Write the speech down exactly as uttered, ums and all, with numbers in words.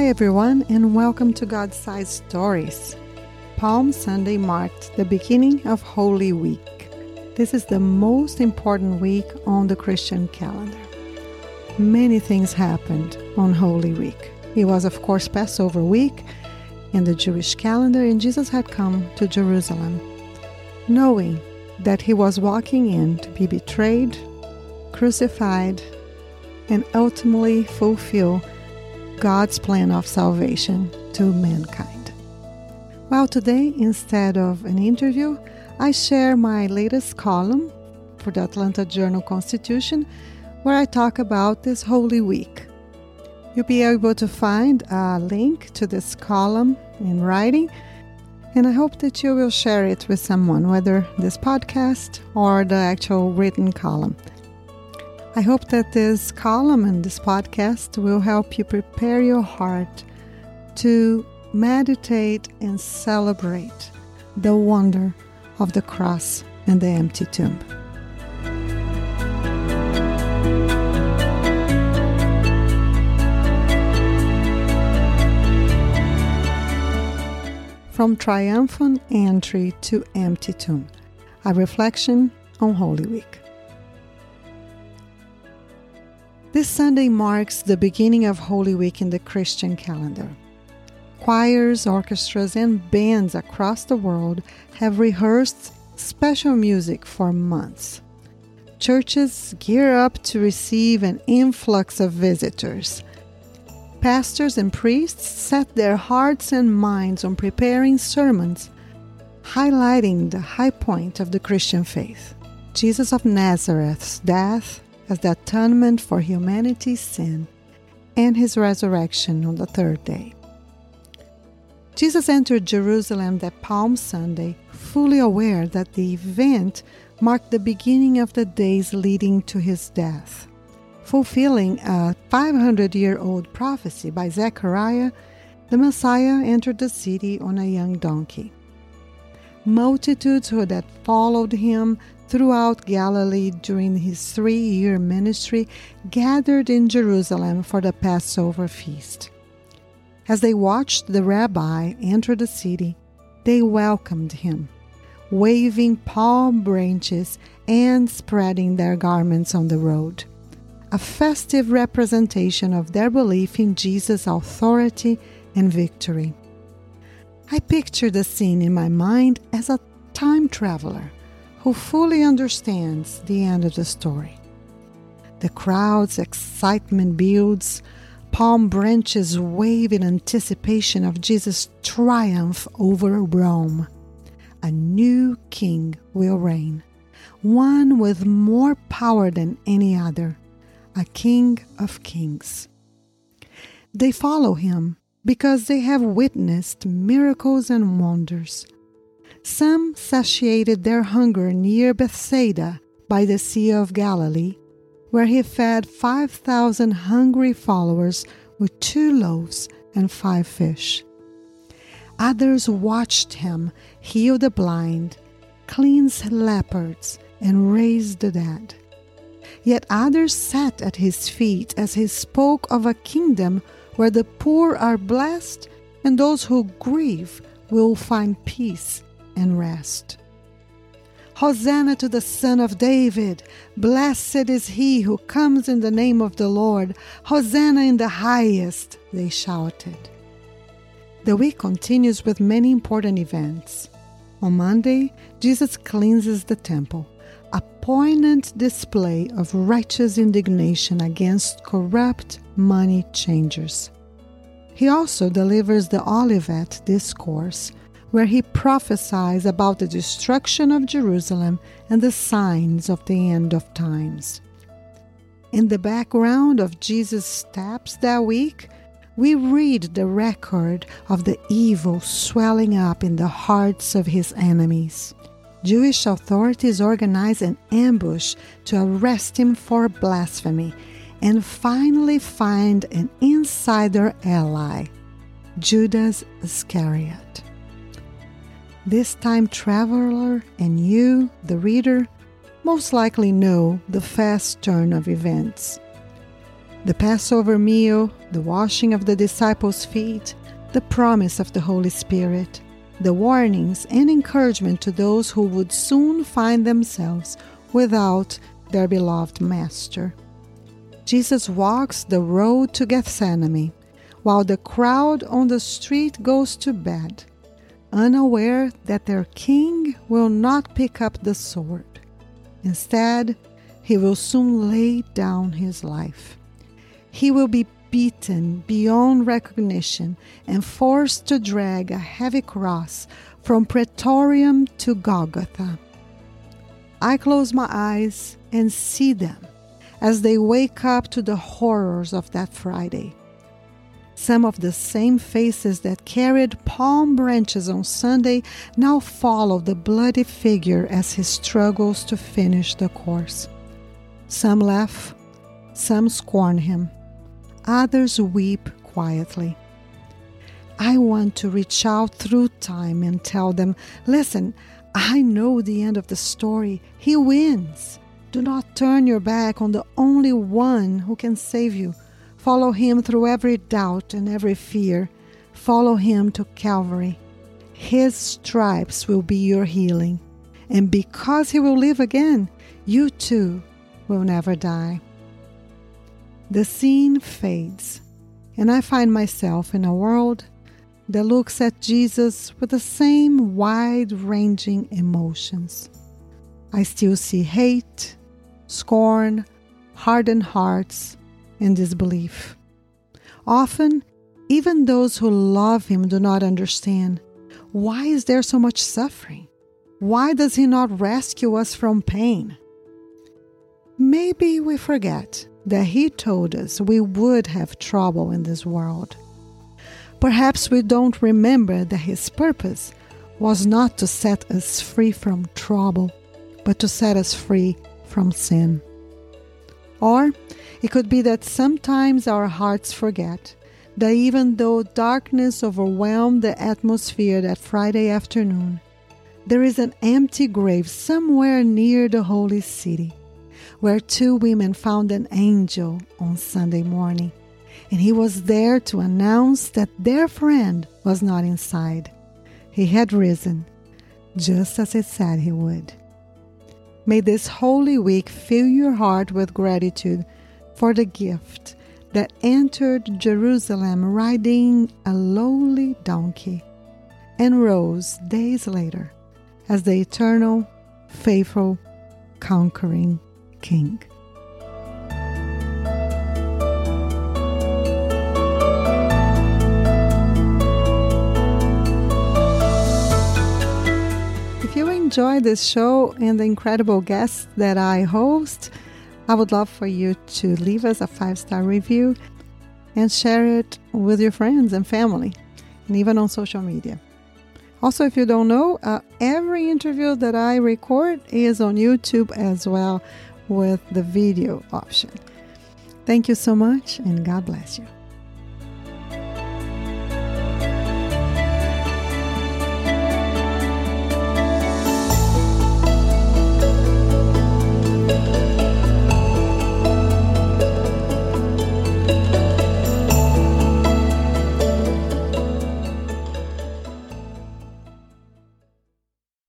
Hi everyone, and welcome to God-Sized Stories. Palm Sunday marked the beginning of Holy Week. This is the most important week on the Christian calendar. Many things happened on Holy Week. It was, of course, Passover week in the Jewish calendar, and Jesus had come to Jerusalem, knowing that he was walking in to be betrayed, crucified, and ultimately fulfill God's plan of salvation to mankind. Well, today, instead of an interview, I share my latest column for the Atlanta Journal-Constitution, where I talk about this Holy Week. You'll be able to find a link to this column in writing, and I hope that you will share it with someone, whether this podcast or the actual written column. I hope that this column and this podcast will help you prepare your heart to meditate and celebrate the wonder of the cross and the empty tomb. From triumphant entry to empty tomb, a reflection on Holy Week. This Sunday marks the beginning of Holy Week in the Christian calendar. Choirs, orchestras, and bands across the world have rehearsed special music for months. Churches gear up to receive an influx of visitors. Pastors and priests set their hearts and minds on preparing sermons, highlighting the high point of the Christian faith, Jesus of Nazareth's death as the atonement for humanity's sin, and his resurrection on the third day. Jesus entered Jerusalem that Palm Sunday, fully aware that the event marked the beginning of the days leading to his death. Fulfilling a five hundred year old prophecy by Zechariah, the Messiah entered the city on a young donkey. Multitudes who had followed him throughout Galilee during his three-year ministry gathered in Jerusalem for the Passover feast. As they watched the rabbi enter the city, they welcomed him, waving palm branches and spreading their garments on the road, a festive representation of their belief in Jesus' authority and victory. I picture the scene in my mind as a time traveler who fully understands the end of the story. The crowd's excitement builds, palm branches wave in anticipation of Jesus' triumph over Rome. A new king will reign, one with more power than any other, a king of kings. They follow him because they have witnessed miracles and wonders. Some satiated their hunger near Bethsaida by the Sea of Galilee, where he fed five thousand hungry followers with two loaves and five fish. Others watched him heal the blind, cleanse leopards, and raise the dead. Yet others sat at his feet as he spoke of a kingdom where the poor are blessed and those who grieve will find peace and rest. Hosanna to the Son of David! Blessed is he who comes in the name of the Lord! Hosanna in the highest! They shouted. The week continues with many important events. On Monday, Jesus cleanses the temple, a poignant display of righteous indignation against corrupt money changers. He also delivers the Olivet Discourse, where he prophesies about the destruction of Jerusalem and the signs of the end of times. In the background of Jesus' steps that week, we read the record of the evil swelling up in the hearts of his enemies. Jewish authorities organize an ambush to arrest him for blasphemy and finally find an insider ally, Judas Iscariot. This time traveler and you, the reader, most likely know the fast turn of events. The Passover meal, the washing of the disciples' feet, the promise of the Holy Spirit, the warnings and encouragement to those who would soon find themselves without their beloved Master. Jesus walks the road to Gethsemane, while the crowd on the street goes to bed, unaware that their King will not pick up the sword. Instead, he will soon lay down his life. He will be beaten beyond recognition and forced to drag a heavy cross from Praetorium to Golgotha. I close my eyes and see them as they wake up to the horrors of that Friday. Some of the same faces that carried palm branches on Sunday now follow the bloody figure as he struggles to finish the course. Some laugh, some scorn him. Others weep quietly. I want to reach out through time and tell them, listen, I know the end of the story. He wins. Do not turn your back on the only one who can save you. Follow him through every doubt and every fear. Follow him to Calvary. His stripes will be your healing. And because he will live again, you too will never die. The scene fades, and I find myself in a world that looks at Jesus with the same wide-ranging emotions. I still see hate, scorn, hardened hearts, and disbelief. Often, even those who love him do not understand. Why is there so much suffering? Why does he not rescue us from pain? Maybe we forget that he told us we would have trouble in this world. Perhaps we don't remember that his purpose was not to set us free from trouble, but to set us free from sin. Or it could be that sometimes our hearts forget that even though darkness overwhelmed the atmosphere that Friday afternoon, there is an empty grave somewhere near the holy city, where two women found an angel on Sunday morning, and he was there to announce that their friend was not inside. He had risen, just as he said he would. May this Holy Week fill your heart with gratitude for the gift that entered Jerusalem riding a lowly donkey and rose days later as the eternal, faithful, conquering King. If you enjoy this show and the incredible guests that I host, I would love for you to leave us a five-star review and share it with your friends and family, and even on social media. Also, if you don't know, uh, every interview that I record is on YouTube as well, with the video option. Thank you so much, and God bless you.